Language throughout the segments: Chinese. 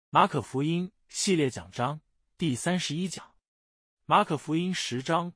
马可福音系列讲章第31讲。马可福音10章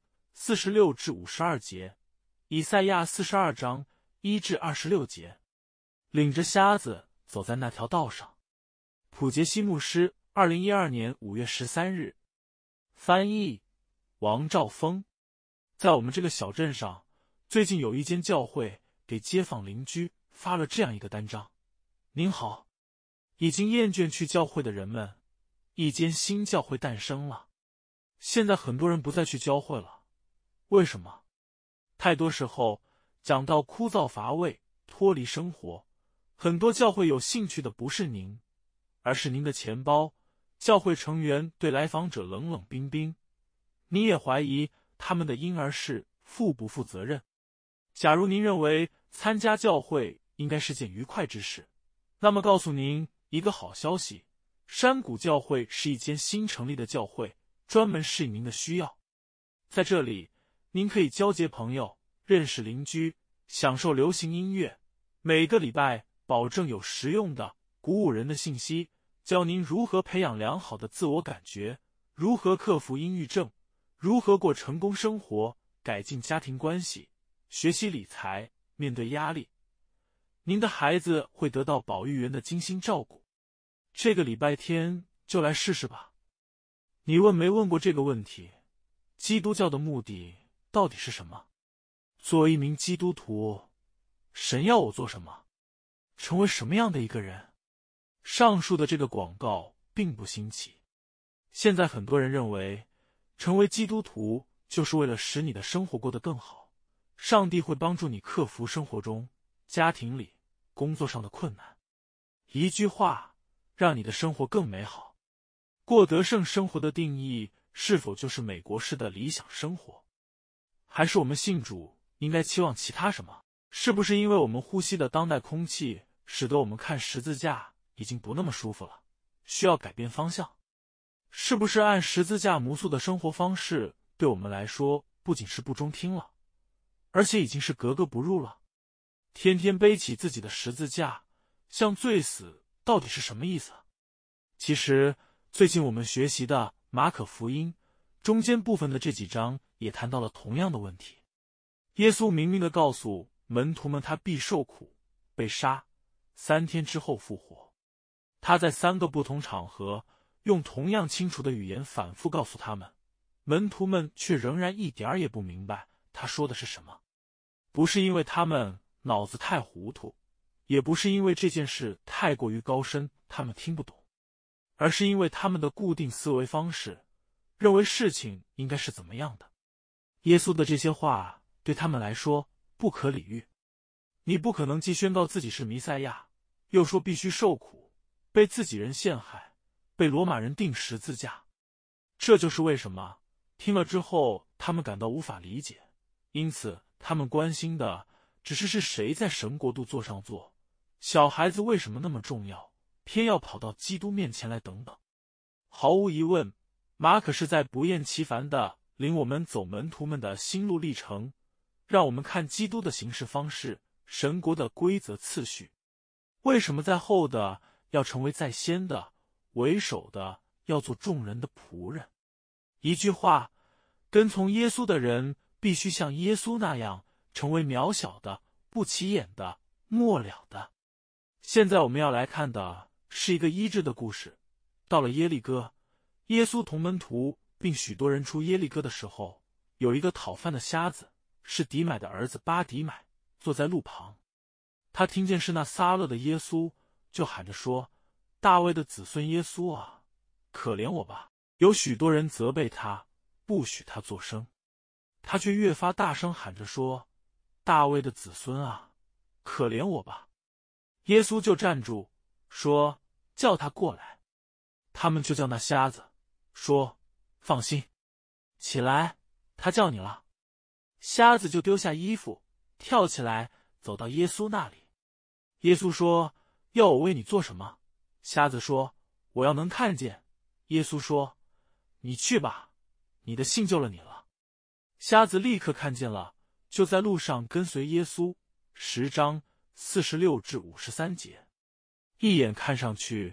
46至52节，以赛亚42章1至26节。领着瞎子走在那条道上。普杰西牧师2012年5月13日。翻译王兆峰。在我们这个小镇上，最近有一间教会给街坊邻居发了这样一个单张：您好，已经厌倦去教会的人们，一间新教会诞生了。现在很多人不再去教会了，为什么？太多时候讲到枯燥乏味，脱离生活，很多教会有兴趣的不是您，而是您的钱包。教会成员对来访者冷冷冰冰，你也怀疑他们的婴儿室负不负责任。假如您认为参加教会应该是件愉快之事，那么告诉您一个好消息，山谷教会是一间新成立的教会，专门适应您的需要。在这里，您可以交结朋友，认识邻居，享受流行音乐。每个礼拜保证有实用的、鼓舞人的信息，教您如何培养良好的自我感觉，如何克服抑郁症，如何过成功生活，改进家庭关系，学习理财，面对压力。您的孩子会得到保育员的精心照顾。这个礼拜天就来试试吧。你问没问过这个问题？基督教的目的到底是什么？作为一名基督徒，神要我做什么？成为什么样的一个人？上述的这个广告并不新奇。现在很多人认为，成为基督徒就是为了使你的生活过得更好，上帝会帮助你克服生活中、家庭里、工作上的困难。一句话，让你的生活更美好。过得胜生活的定义，是否就是美国式的理想生活？还是我们信主应该期望其他什么？是不是因为我们呼吸的当代空气，使得我们看十字架已经不那么舒服了，需要改变方向？是不是按十字架模塑的生活方式，对我们来说不仅是不中听了，而且已经是格格不入了？天天背起自己的十字架，像罪死，到底是什么意思？其实最近我们学习的马可福音中间部分的这几章也谈到了同样的问题。耶稣明明地告诉门徒们他必受苦，被杀，3天之后复活。他在3个不同场合用同样清楚的语言反复告诉他们，门徒们却仍然一点儿也不明白他说的是什么。不是因为他们脑子太糊涂，也不是因为这件事太过于高深他们听不懂，而是因为他们的固定思维方式认为事情应该是怎么样的。耶稣的这些话对他们来说不可理喻。你不可能既宣告自己是弥赛亚，又说必须受苦，被自己人陷害，被罗马人钉十字架。这就是为什么听了之后他们感到无法理解，因此他们关心的只是谁在神国度坐上座，小孩子为什么那么重要，偏要跑到基督面前来等等。毫无疑问，马可是在不厌其烦地领我们走门徒们的心路历程，让我们看基督的行事方式，神国的规则次序。为什么在后的要成为在先的，为首的要做众人的仆人？一句话，跟从耶稣的人必须像耶稣那样成为渺小的、不起眼的、末了的。现在我们要来看的是一个医治的故事。到了耶利哥，耶稣同门徒并许多人出耶利哥的时候，有一个讨饭的瞎子，是底买的儿子巴底买，坐在路旁。他听见是那撒勒的耶稣，就喊着说：大卫的子孙耶稣啊，可怜我吧。有许多人责备他，不许他作声，他却越发大声喊着说：大卫的子孙啊，可怜我吧。耶稣就站住，说：叫他过来。他们就叫那瞎子，说：放心，起来，他叫你了。瞎子就丢下衣服，跳起来，走到耶稣那里。耶稣说：要我为你做什么？瞎子说：我要能看见。耶稣说：你去吧，你的信救了你了。瞎子立刻看见了，就在路上跟随耶稣。10章46至53节。一眼看上去，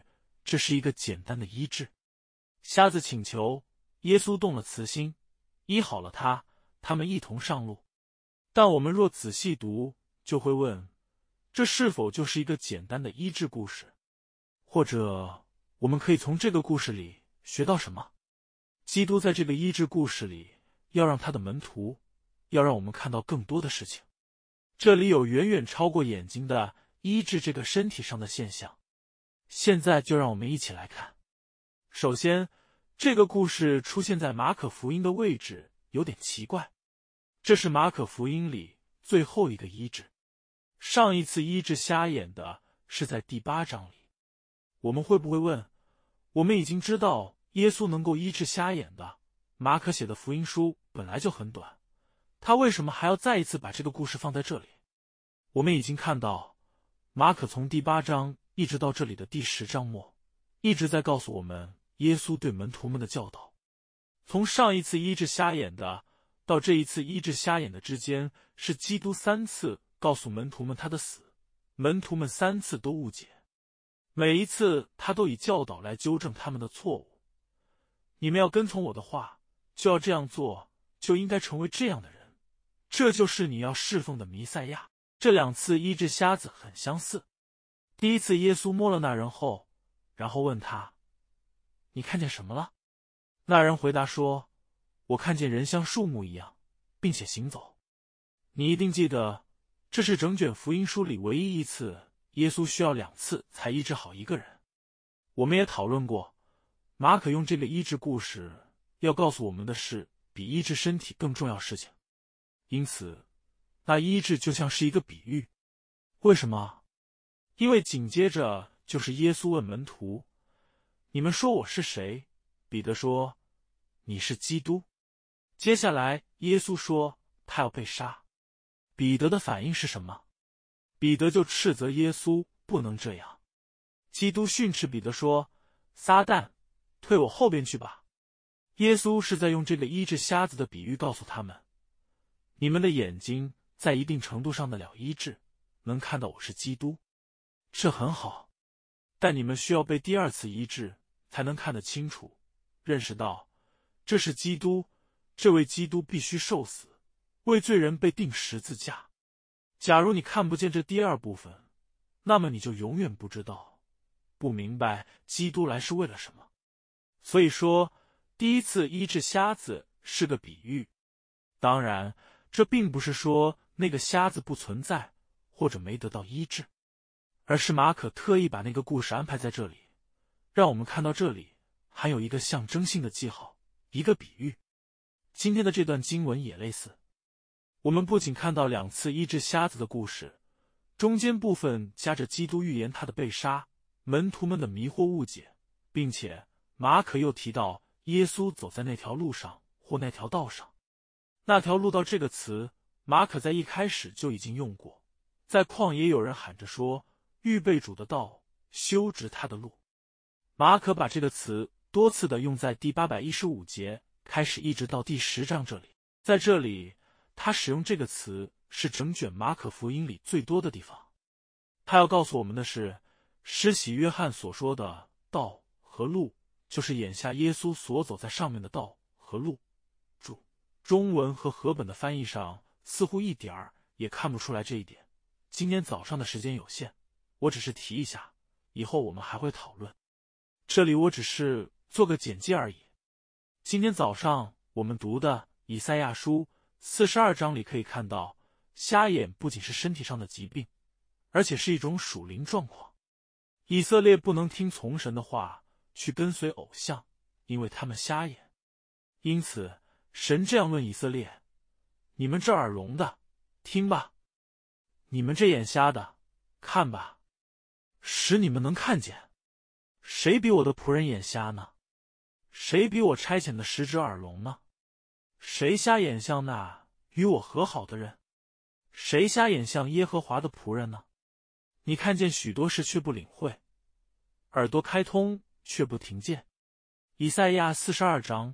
这是一个简单的医治。瞎子请求，耶稣动了慈心，医好了他，他们一同上路。但我们若仔细读，就会问，这是否就是一个简单的医治故事？或者我们可以从这个故事里学到什么？基督在这个医治故事里要让他的门徒，要让我们看到更多的事情。这里有远远超过眼睛的医治这个身体上的现象。现在就让我们一起来看。首先，这个故事出现在马可福音的位置有点奇怪。这是马可福音里最后一个医治。上一次医治瞎眼的是在第8章里。我们会不会问，我们已经知道耶稣能够医治瞎眼的，马可写的福音书本来就很短，他为什么还要再一次把这个故事放在这里？我们已经看到，马可从第8章一直到这里的第10章末，一直在告诉我们耶稣对门徒们的教导。从上一次医治瞎眼的到这一次医治瞎眼的之间，是基督3次告诉门徒们他的死，门徒们3次都误解，每一次他都以教导来纠正他们的错误。你们要跟从我的话，就要这样做，就应该成为这样的人，这就是你要侍奉的弥赛亚。这2次医治瞎子很相似。第一次耶稣摸了那人后，然后问他，你看见什么了？那人回答说，我看见人像树木一样，并且行走。你一定记得，这是整卷福音书里唯一一次耶稣需要2次才医治好一个人。我们也讨论过，马可用这个医治故事要告诉我们的是比医治身体更重要事情。因此那医治就像是一个比喻。为什么？因为紧接着就是耶稣问门徒，你们说我是谁？彼得说，你是基督。接下来耶稣说他要被杀。彼得的反应是什么？彼得就斥责耶稣不能这样。基督训斥彼得说，撒旦，退我后边去吧。耶稣是在用这个医治瞎子的比喻告诉他们，你们的眼睛在一定程度上的了医治，能看到我是基督，这很好，但你们需要被第2次医治才能看得清楚，认识到这是基督，这位基督必须受死，为罪人被钉十字架。假如你看不见这第2部分，那么你就永远不知道，不明白基督来是为了什么。所以说，第1次医治瞎子是个比喻。当然，这并不是说那个瞎子不存在，或者没得到医治，而是马可特意把那个故事安排在这里，让我们看到这里还有一个象征性的记号，一个比喻。今天的这段经文也类似，我们不仅看到2次医治瞎子的故事，中间部分夹着基督预言他的被杀，门徒们的迷惑误解，并且马可又提到耶稣走在那条路上或那条道上。那条路道这个词，马可在一开始就已经用过，在旷野有人喊着说，预备主的道，修直他的路。马可把这个词多次的用在第815节开始一直到第10章这里。在这里他使用这个词是整卷马可福音里最多的地方。他要告诉我们的是，施洗约翰所说的道和路，就是眼下耶稣所走在上面的道和路。中文和和本的翻译上似乎一点儿也看不出来这一点。今天早上的时间有限，我只是提一下，以后我们还会讨论。这里我只是做个简介而已。今天早上我们读的以赛亚书42章里可以看到，瞎眼不仅是身体上的疾病，而且是一种属灵状况。以色列不能听从神的话，去跟随偶像，因为他们瞎眼。因此神这样问以色列，你们这耳聋的，听吧；你们这眼瞎的，看吧，使你们能看见。谁比我的仆人眼瞎呢？谁比我差遣的使者耳聋呢？谁瞎眼像那与我和好的人？谁瞎眼像耶和华的仆人呢？你看见许多事却不领会，耳朵开通却不听见。以赛亚42章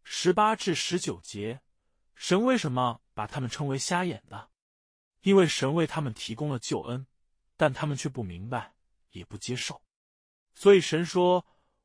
18至19节，神为什么把他们称为瞎眼的？因为神为他们提供了救恩，但他们却不明白，也不接受。所以神说，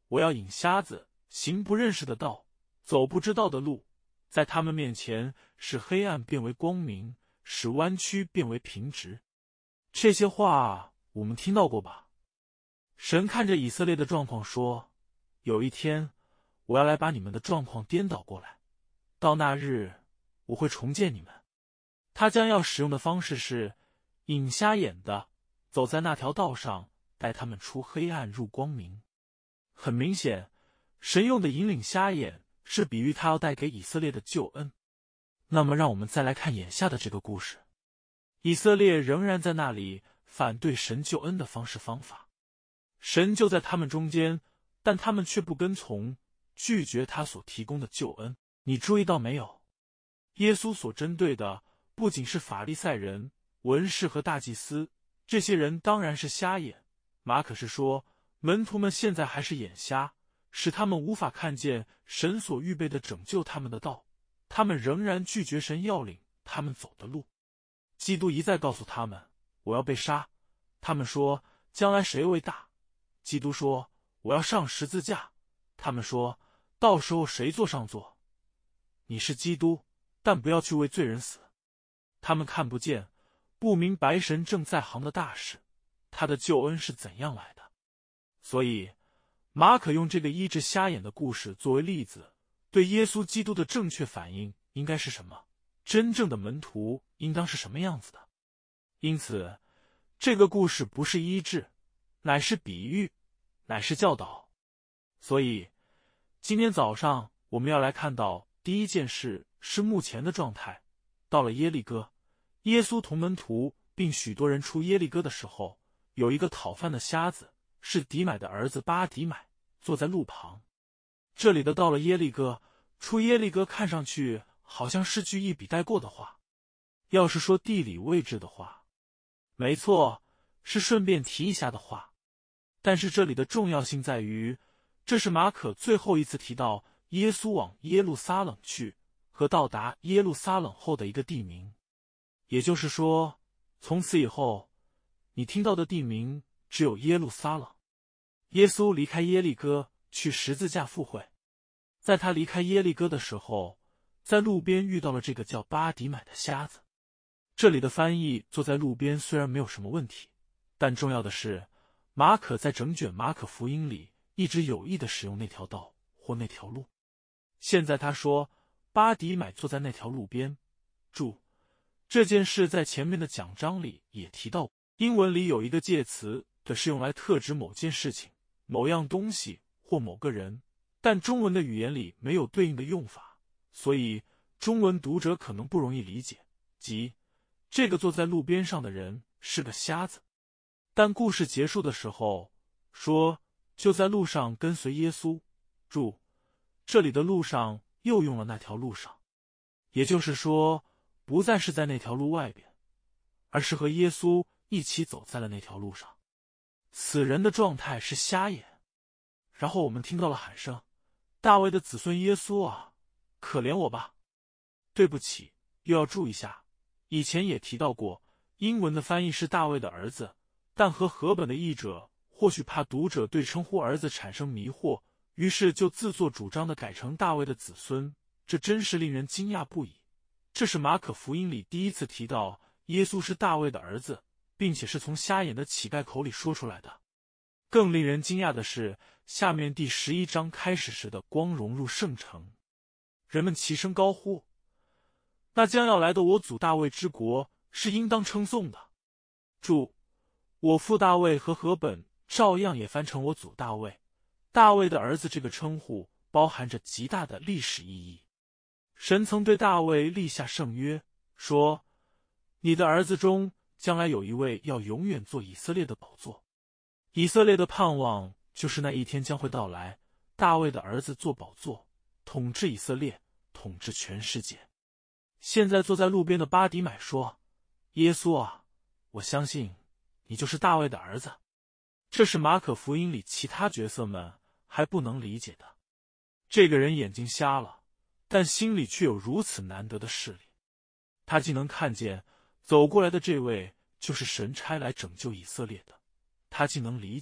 我要引瞎子行不认识的道，走不知道的路，在他们面前使黑暗变为光明，使弯曲变为平直。这些话我们听到过吧？神看着以色列的状况说，有一天我要来把你们的状况颠倒过来，到那日我会重建你们。他将要使用的方式是引瞎眼的走在那条道上，带他们出黑暗入光明。很明显，神用的引领瞎眼是比喻他要带给以色列的救恩。那么让我们再来看眼下的这个故事。以色列仍然在那里反对神救恩的方式方法，神就在他们中间，但他们却不跟从，拒绝他所提供的救恩。你注意到没有？耶稣所针对的不仅是法利赛人、文士和大祭司，这些人当然是瞎眼。马可是说，门徒们现在还是眼瞎，使他们无法看见神所预备的拯救他们的道，他们仍然拒绝神要领他们走的路。基督一再告诉他们，我要被杀。他们说，将来谁为大？基督说，我要上十字架。他们说，到时候谁坐上座？你是基督，但不要去为罪人死。他们看不见，不明白神正在行的大事，他的救恩是怎样来的。所以马可用这个医治瞎眼的故事作为例子，对耶稣基督的正确反应应该是什么？真正的门徒应当是什么样子的？因此这个故事不是医治，乃是比喻，乃是教导。所以今天早上我们要来看到第一件事是目前的状态。到了耶利哥，耶稣同门徒并许多人出耶利哥的时候，有一个讨饭的瞎子，是底买的儿子巴底买，坐在路旁。这里的到了耶利哥，出耶利哥看上去好像是句一笔带过的话。要是说地理位置的话，没错，是顺便提一下的话。但是这里的重要性在于，这是马可最后一次提到耶稣往耶路撒冷去和到达耶路撒冷后的一个地名。也就是说，从此以后你听到的地名只有耶路撒冷。耶稣离开耶利哥去十字架赴会，在他离开耶利哥的时候，在路边遇到了这个叫巴底买的瞎子。这里的翻译坐在路边虽然没有什么问题，但重要的是马可在整卷马可福音里一直有意地使用那条道或那条路。现在他说巴底买坐在那条路边。注：这件事在前面的讲章里也提到，英文里有一个介词的是用来特指某件事情、某样东西或某个人，但中文的语言里没有对应的用法，所以中文读者可能不容易理解，即这个坐在路边上的人是个瞎子。但故事结束的时候说，就在路上跟随耶稣。注：这里的路上又用了那条路上，也就是说不再是在那条路外边，而是和耶稣一起走在了那条路上。此人的状态是瞎眼。然后我们听到了喊声，大卫的子孙耶稣啊，可怜我吧。对不起，又要注意一下，以前也提到过，英文的翻译是大卫的儿子，但和和本的译者或许怕读者对称呼儿子产生迷惑，于是就自作主张地改成大卫的子孙，这真是令人惊讶不已。这是马可福音里第一次提到耶稣是大卫的儿子，并且是从瞎眼的乞丐口里说出来的。更令人惊讶的是，下面第11章开始时的光荣入圣城，人们齐声高呼，那将要来的我祖大卫之国是应当称颂的。注：我父大卫和和本照样也翻成我祖大卫。大卫的儿子这个称呼包含着极大的历史意义。神曾对大卫立下圣约，说你的儿子中将来有一位要永远做以色列的宝座。以色列的盼望就是那一天将会到来，大卫的儿子做宝座，统治以色列，统治全世界。现在坐在路边的巴底买说，耶稣啊，我相信你就是大卫的儿子。这是马可福音里其他角色们还不能理解的。这个人眼睛瞎了，但心里却有如此难得的视力。他既能看见走过来的这位就是神差来拯救以色列的，他既能理解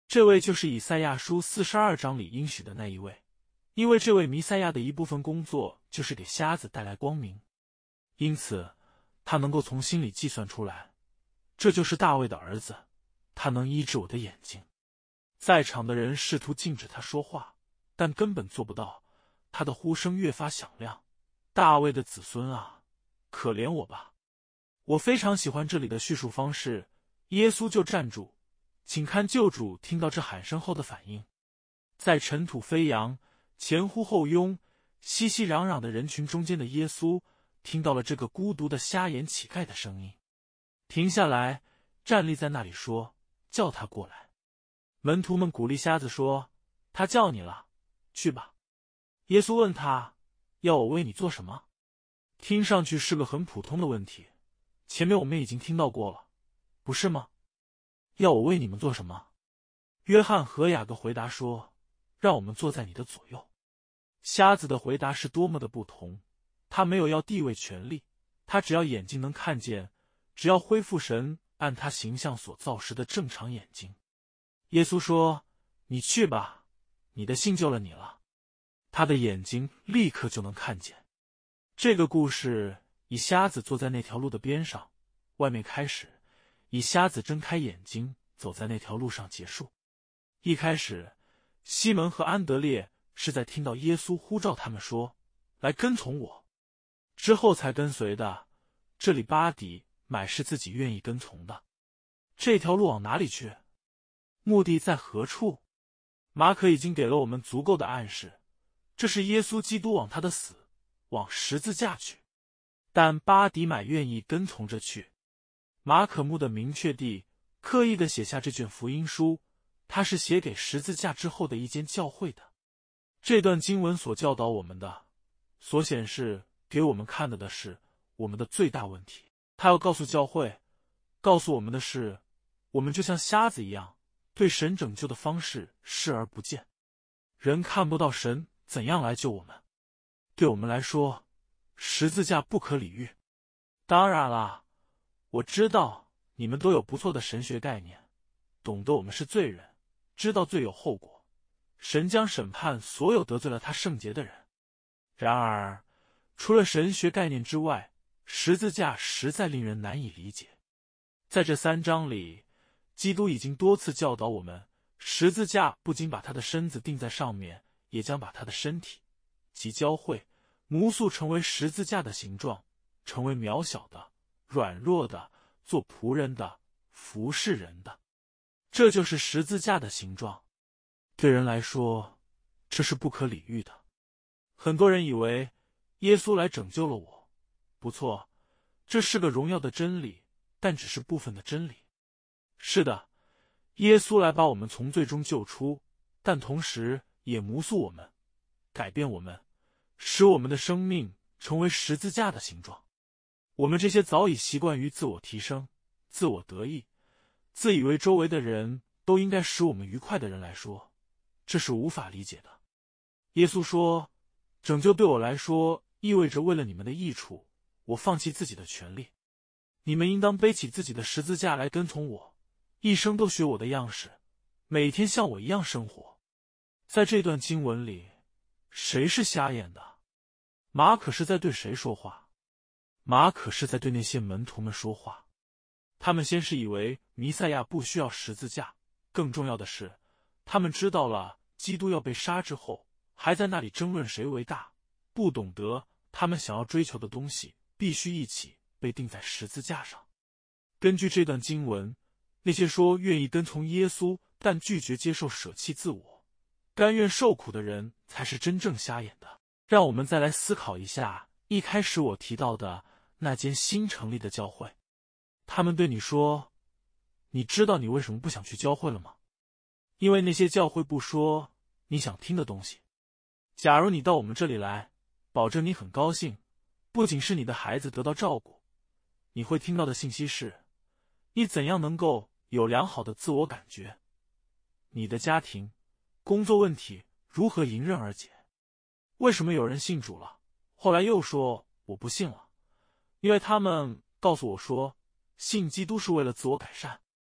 这位就是以赛亚书42章里应许的那一位，因为这位弥赛亚的一部分工作就是给瞎子带来光明，因此他能够从心里计算出来，这就是大卫的儿子，他能医治我的眼睛。在场的人试图禁止他说话，但根本做不到，他的呼声越发响亮，大卫的子孙啊，可怜我吧。我非常喜欢这里的叙述方式，耶稣就站住，请看救主听到这喊声后的反应。在尘土飞扬、前呼后拥、熙熙攘攘的人群中间的耶稣，听到了这个孤独的瞎眼乞丐的声音，停下来，站立在那里说：“叫他过来。”门徒们鼓励瞎子说：“他叫你了，去吧。”耶稣问他：“要我为你做什么？”听上去是个很普通的问题，前面我们已经听到过了，不是吗？要我为你们做什么？约翰和雅各回答说：“让我们坐在你的左右。”瞎子的回答是多么的不同，他没有要地位权力，他只要眼睛能看见，只要恢复神按他形象所造时的正常眼睛。耶稣说：“你去吧，你的信救了你了。”他的眼睛立刻就能看见。这个故事以瞎子坐在那条路的边上，外面开始，以瞎子睁开眼睛走在那条路上结束。一开始，西门和安德烈是在听到耶稣呼召他们说：“来跟从我”，之后才跟随的。这里巴底买是自己愿意跟从的。这条路往哪里去？目的在何处？马可已经给了我们足够的暗示，这是耶稣基督往他的死，往十字架去。但巴底买愿意跟从着去。马可目的明确地、刻意地写下这卷福音书，他是写给十字架之后的一间教会的。这段经文所教导我们的，所显示给我们看的是我们的最大问题。他要告诉教会，告诉我们的是，我们就像瞎子一样，对神拯救的方式视而不见。人看不到神怎样来救我们。对我们来说，十字架不可理喻。当然了，我知道你们都有不错的神学概念，懂得我们是罪人，知道罪有后果，神将审判所有得罪了他圣洁的人。然而，除了神学概念之外，十字架实在令人难以理解。在这3章里，基督已经多次教导我们，十字架不仅把他的身子钉在上面，也将把他的身体即教会模塑成为十字架的形状，成为渺小的、软弱的、做仆人的、服侍人的。这就是十字架的形状。对人来说，这是不可理喻的。很多人以为耶稣来拯救了我，不错，这是个荣耀的真理，但只是部分的真理。是的，耶稣来把我们从罪中救出，但同时也模塑我们，改变我们，使我们的生命成为十字架的形状。我们这些早已习惯于自我提升、自我得意、自以为周围的人都应该使我们愉快的人来说，这是无法理解的。耶稣说，拯救对我来说意味着为了你们的益处，我放弃自己的权利。你们应当背起自己的十字架来跟从我，一生都学我的样式，每天像我一样生活。在这段经文里，谁是瞎眼的？马可是在对谁说话？马可是在对那些门徒们说话。他们先是以为弥赛亚不需要十字架，更重要的是，他们知道了基督要被杀之后，还在那里争论谁为大，不懂得他们想要追求的东西必须一起被钉在十字架上。根据这段经文，那些说愿意跟从耶稣但拒绝接受舍弃自我、甘愿受苦的人才是真正瞎眼的。让我们再来思考一下一开始我提到的那间新成立的教会。他们对你说，你知道你为什么不想去教会了吗？因为那些教会不说你想听的东西。假如你到我们这里来，保证你很高兴，不仅是你的孩子得到照顾，你会听到的信息是，你怎样能够有良好的自我感觉，你的家庭、工作问题如何迎刃而解。为什么有人信主了，后来又说我不信了？因为他们告诉我说，信基督是为了自我改善。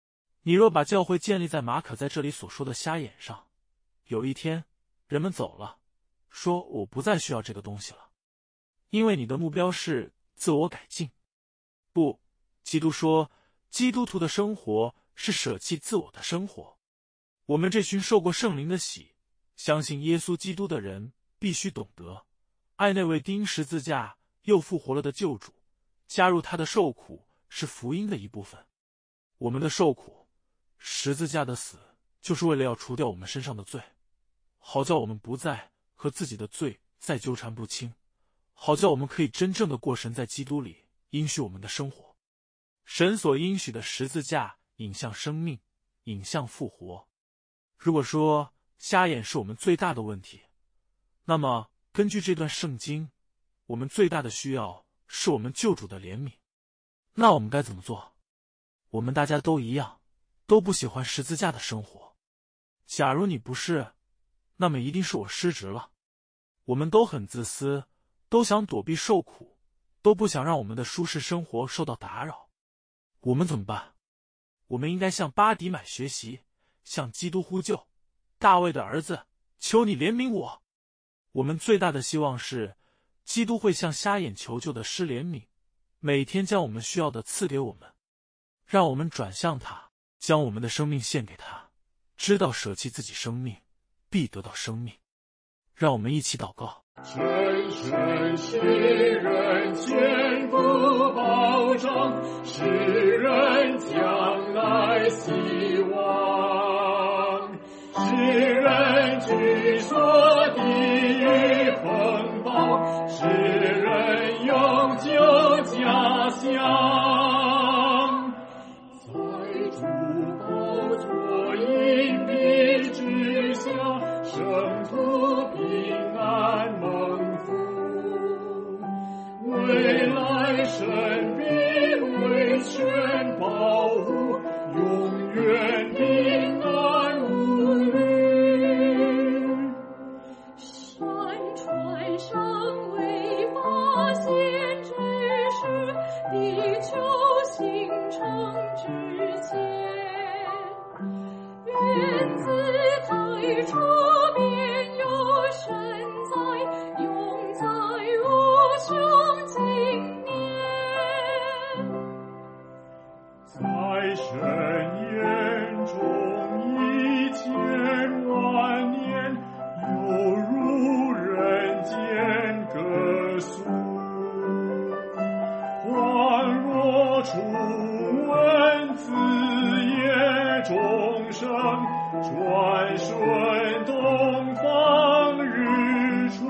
你若把教会建立在马可在这里所说的瞎眼上，有一天人们走了，说我不再需要这个东西了，因为你的目标是自我改进。不，基督说，基督徒的生活是舍弃自我的生活。我们这群受过圣灵的洗，相信耶稣基督的人，必须懂得爱那位钉十字架又复活了的救主，加入他的受苦是福音的一部分。我们的受苦，十字架的死，就是为了要除掉我们身上的罪，好叫我们不再和自己的罪再纠缠不清，好叫我们可以真正的过神在基督里应许我们的生活。神所应许的十字架引向生命，引向复活。如果说瞎眼是我们最大的问题，那么根据这段圣经，我们最大的需要是我们救主的怜悯。那我们该怎么做？我们大家都一样，都不喜欢十字架的生活。假如你不是，那么一定是我失职了。我们都很自私，都想躲避受苦，都不想让我们的舒适生活受到打扰。我们怎么办？我们应该向巴迪买学习，向基督呼救，大卫的儿子，求你怜悯我。我们最大的希望是，基督会向瞎眼求救的施怜悯，每天将我们需要的赐给我们，让我们转向他，将我们的生命献给他，知道舍弃自己生命，必得到生命。让我们一起祷告。 深深世人坚不保障，世人将来希望，世人据说地狱风暴，世人永久家乡，在主宝座荫庇之下，圣徒平安蒙福，未来神必为全保护，永远平安无虑。 山川尚未发现之时，地球形成之前，原子太初便有神在，永在无穷经年。 在神眼中1000万年，犹如人间歌颂，恍若初闻子夜钟声，转瞬东方日出。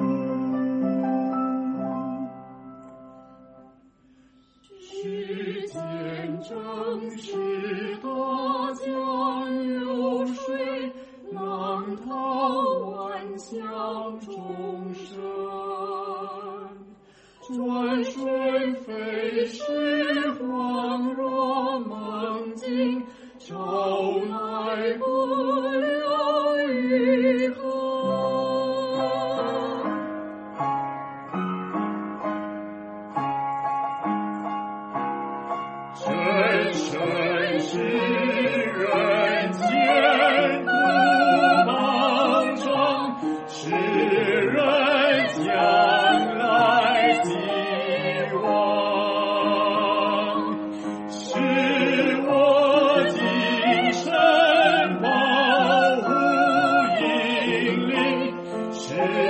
世间正是大江流水，浪涛万象众生，转瞬飞逝，恍若梦境，朝来不留余痕。深深世人坚不保障，世人将来希望，是我今生保护引领，是